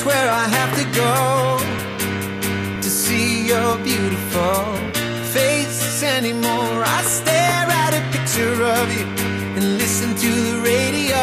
where I have to go to see your beautiful face anymore. I stare at a picture of you and listen to the radio.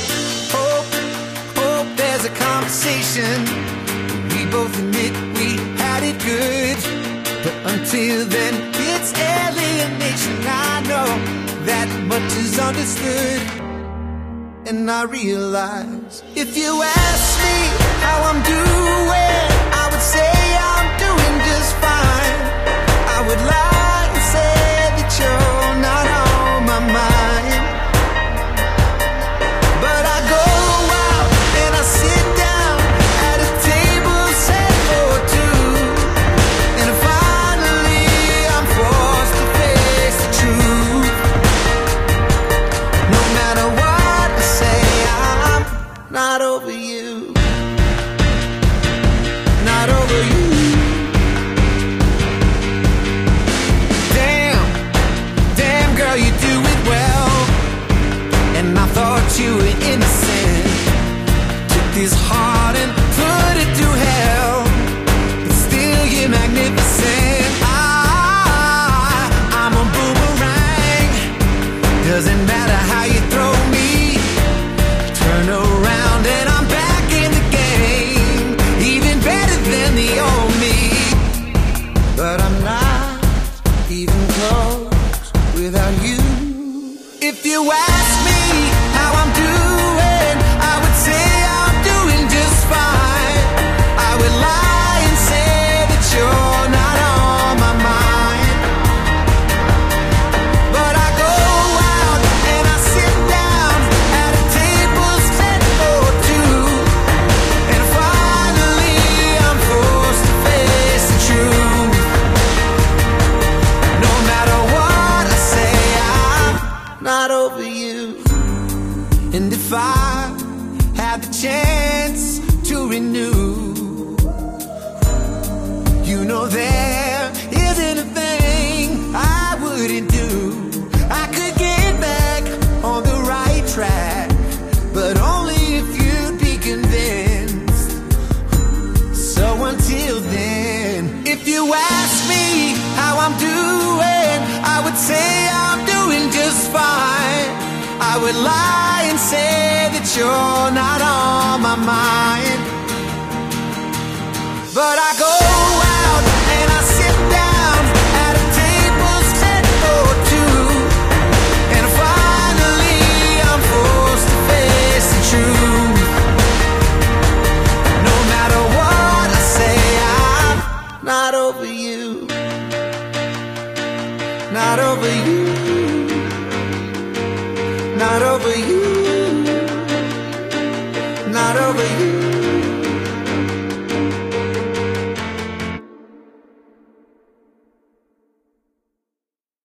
Hope there's a conversation. We both admit we had it good, but until then it's alienation. I know that much is understood, and I realize if you ask me how I'm doing, I would say I'm doing just fine. I would lie and say that you're not on my mind, but I go out and I sit down at a table set for two, and finally I'm forced to face the truth. No matter what I say, I'm not over you. Not over you. Damn girl, you do it well. And I thought you were innocent. Took this heart and put it through hell, but still you're magnificent. I'm a boomerang. Doesn't matter how you throw me, turn around and I'm back in the game, even better than the old me. But I'm not even close without you. If you ask me how I'm doing, I would say I'm doing just fine. I would lie and say that you're not on my mind, but I go out and I sit down at a table set for two, and finally I'm forced to face the truth. No matter what I say, I'm not over you. And if I had the chance to renew, you know there isn't a thing I wouldn't do. I could get back on the right track, but only if you'd be convinced. So until then, if you ask me how I'm doing, I would say I'm doing just fine. I would lie and say that you're not on my mind, but I go out and I sit down at a table set for two, and finally I'm forced to face the truth. No matter what I say, I'm not over you. Not over you.